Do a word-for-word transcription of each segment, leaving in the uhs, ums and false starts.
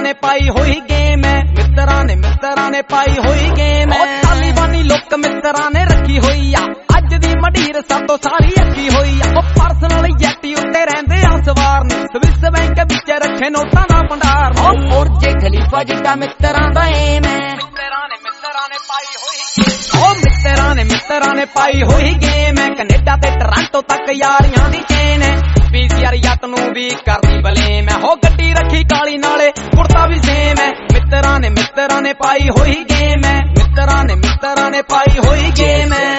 ने पाई हुई गेम है, मित्रा ने मित्रा ने पाई हुई गेम है। तालिबानी लुक मित्रा ने रखी हुई आ, अज दी मडीर सातों सारी अखी हुई आ। पर्सनल जैटी उत्ते रहिंदे आ सवार ने, स्विस बैंक विच रखे नोटां दा भंडार ने। और जे खलीफा जिद्दां मित्रा दा एम है, मित्रा ने मित्रा ने पाई हुई ओ मित्रा ने मित्रा ने पाई हुई गेम है। कनेडा ते टोरंटो तक यारियां दी चेन है, पीसीआर जट नूं भी करदी बलेम है। हो गड्डी रखी काली नाले कुर्ता भी सेम है, मित्रा ने मित्रा ने पाई हुई गेम है, मित्रा ने मित्रा ने पाई हुई गेम है।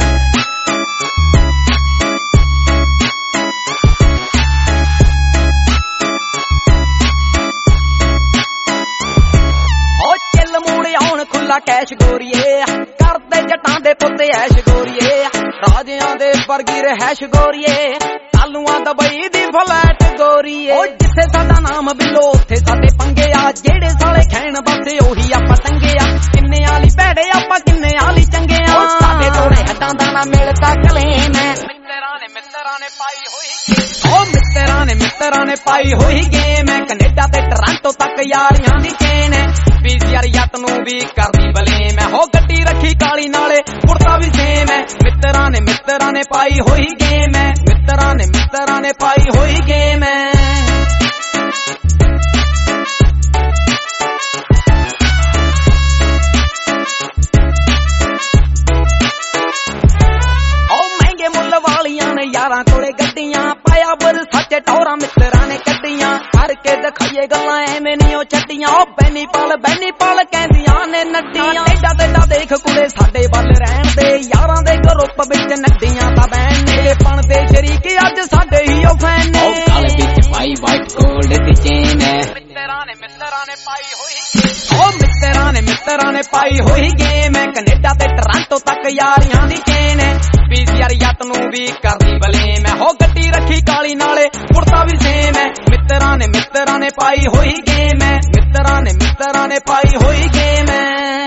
खुला कैश गोरीए करदे जटां दे पुत्ते ऐश गोरीए, राजियां दे वर्गी रहैश गोरीए, तालुआं दबई दी फ्लैट गोरीए। ओ जिथे साडा नाम बिलो उत्थे साडे पंगे आ, जेड़े साले खैण बसदे ओही आपां टंगे आ। किन्ने आली भैड़े आपां किन्ने आली चंगे आ, साडे तोड़े हड्डां दा ना मिलदा कलेम है। मित्रा ने मित्रा ने पाई हुई ओ मित्रा ने मित्रा ने पाई हुई गेम है। कनेडा ते टोरंटो तक यारियां दी चेन है, पीसीआर जट नूं भी करदी बलेम है। हो गड्डी रखी काली नाले कुर्ता भी सेम है, मित्रा ने मित्रा ने पाई हुई गेम है, मित्रा ने मित्रा ने पाई हुई गेम है। यारां कोले गड्डियां पाया बुर सच्चे टौरा मित्रा ने कड्डियां, करके दिखाइए गल्लां एवें नहीं ओ छड्डियां। ओ बैनी पाल बैनी पाल कहंदियां ने नड्डियां, एडा तेडा देख कुड़े साडे वल रहण दे, यारां दे ग्रुप विच नड्डियां तां बैन ने पन दे शरीक अज साडे ही ओ फैन ने। ओ काले विच पाई वाइट गोल्ड दी चेन है, मित्रा ने मित्रा ने पाई हुई ओ मित्रा ने मित्रा ने पाई हुई गेम है। कनेडा ते टोरंटो तक यारियां दी चेन है, पीसीआर जट नूं भी करदी बलेम है। हो गड्डी रखी काली नाले कुर्ता भी सेम है, मित्रा ने मित्रा ने पाई हुई गेम है, मित्रा ने मित्रा ने पाई हुई गेम है।